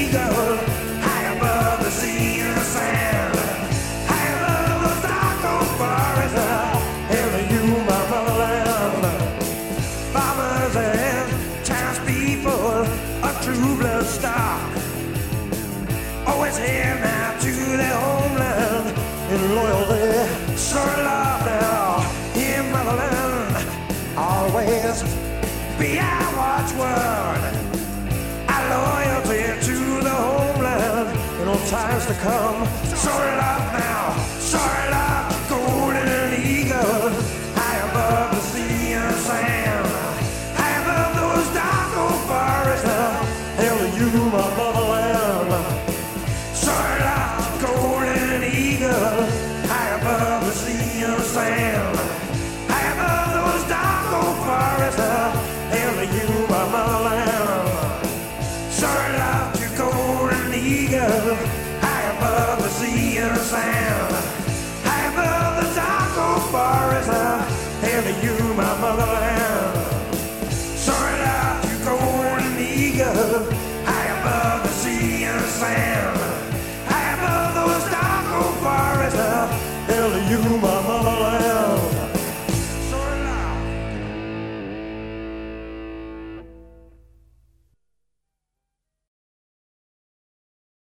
eagle, high above the sea and the sand, high above those dark old forests, hail to you, my motherland. Farmers and townspeople of true blood stock, always here now to their homeland in loyalty, sure love now, here motherland, always be our watchword, our loyalty to the homeland in all times to come. Sure love now, sure love, golden eagle, high above the sea and sand, high above those dark old forests, hail to you, my motherland. Sure love, golden eagle, high above the sea and sand, high above those dark old forests, hail to you, my motherland. Sure love to golden eagle, high above the sea and sand, high above the dark old forest, hail to you, my motherland. Sure love to golden eagle, high above the sea and sand.